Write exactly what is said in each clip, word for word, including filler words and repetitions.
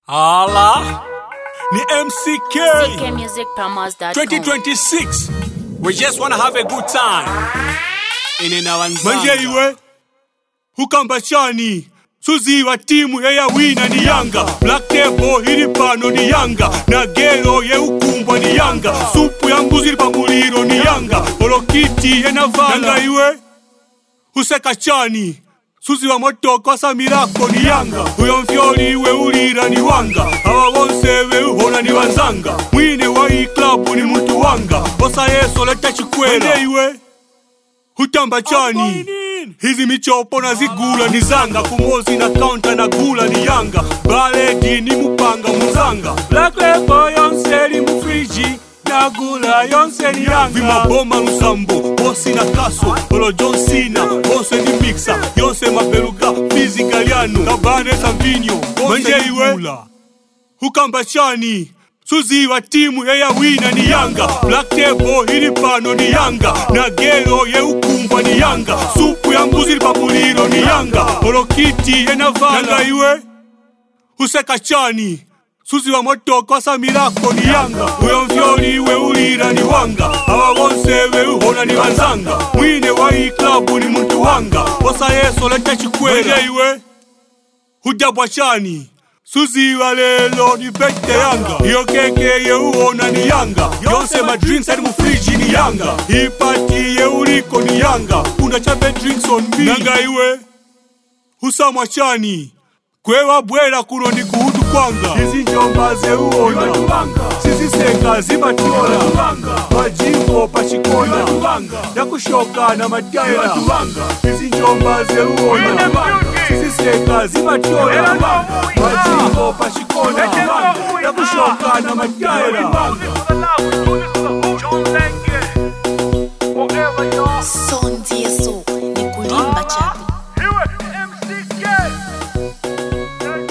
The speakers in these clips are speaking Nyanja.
Allah ni M C K C K Music Promos dot com. twenty twenty-six. We just wanna have a good time. Inena wanzanga manje iwe hukamba chani suziwa timu ya wina ni Yanga. Black Table hili pano ni Yanga, na gero ye ukumbwa ni Yanga. Supu ya mbuzi li pamuliro ni Yanga. Olokiti ye navala Yanga iwe huseka chani suziwa motoko samirako ni Yanga. Uyo mfyoli iwe ulira ni wanga, hawa wonse we uhona ni wanzanga. Mwine wa hii klabu ni mtu wanga, bosa yeso leta chikwela. Manje iwe hutamba chani hizi michopo na zigula ni zanga. Kumozi na counter na gula ni Yanga. Baledi ni mupanga muzanga. Black Label yonse li mufriji na gula yonse ni Yanga. Vimaboma Lusambo, bosi na kaso Olo John Cena, bose ni mixa yonse mabeluga, fizi galiano Kabane Savinho, manje iwe hukamba chani suziwa timu ya wina ni Yanga. Black Table hili pano ni Yanga, na gero ye ukumbwa ni Yanga. Supu ya mbuzi li pamuliro ni Yanga. Olokiti ye navala Yanga iwe huseka chani suziwa motoko samirako ni Yanga. Uyo mfyoli iwe ulira ni wanga, hawa wonse we uhona ni wanzanga. Mwine wa hii klabu ni mtu wanga, bosa yeso leta chikwela. Manje iwe hudabwa chani suziwa lelo ni pete Yanga. Iyo keke ye uona ni Yanga, yonse ma drinks ari mufriji ni Yanga. Hii party ye uliko ni Yanga, una chape drinks on me. Yanga iwe husamwa chani kwewa bwela kuno ni kuhutu kwanga. Hizi njomba ze uona sisi seka zimatiola majimbo pachikona ya kushoka na madaila. Hizi njomba ze uona sisi seka zimatiola majimbo pachikona ya kushoka na madaila. Sondi yeso ni kulimba chapi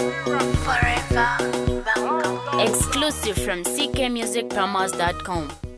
Forever Bangkok. Exclusive from C K Music Promos dot com.